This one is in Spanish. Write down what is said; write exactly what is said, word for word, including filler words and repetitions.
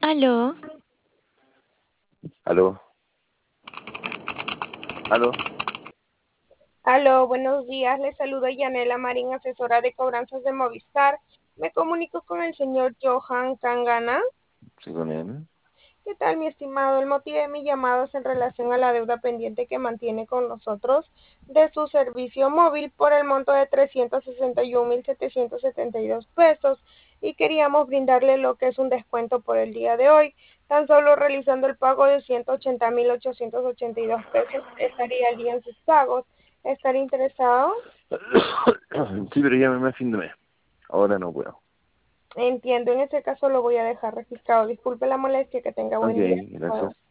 Aló, Aló, aló. Aló, buenos días. Le saluda Yanela Marín, asesora de cobranzas de Movistar. Me comunico con el señor Johan Kangana. Sí, con él. ¿Qué tal, mi estimado? El motivo de mi llamado es en relación a la deuda pendiente que mantiene con nosotros de su servicio móvil por el monto de trescientos sesenta y un mil setecientos setenta y dos pesos y queríamos brindarle lo que es un descuento por el día de hoy. Tan solo realizando el pago de ciento ochenta mil ochocientos ochenta y dos pesos estaría al día en sus pagos. ¿Estaría interesado? Sí, pero llámeme a fin de mes. Ahora no puedo. Entiendo, en ese caso lo voy a dejar registrado. Disculpe la molestia, que tenga Ok, buen día. gracias.